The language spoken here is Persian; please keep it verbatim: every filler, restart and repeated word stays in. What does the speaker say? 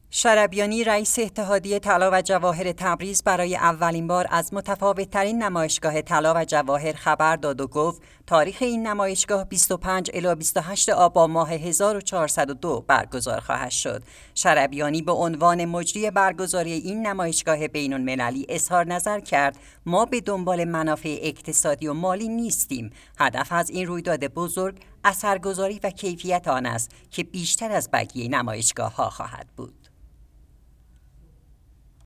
شربیانی رئیس اتحادیه طلا و جواهر تبریز برای اولین بار از متفاوت‌ترین نمایشگاه طلا و جواهر خبر داد و گفت تاریخ این نمایشگاه بیست و پنج الی بیست و هشت آبان ماه هزار و چهارصد و دو برگزار خواهد شد. شربیانی به عنوان مجری برگزاری این نمایشگاه بین‌المللی اظهار نظر کرد ما به دنبال منافع اقتصادی و مالی نیستیم. هدف از این رویداد بزرگ اثرگذاری و کیفیت آن است که بیشتر از بقیه نمایشگاه‌ها خواهد بود.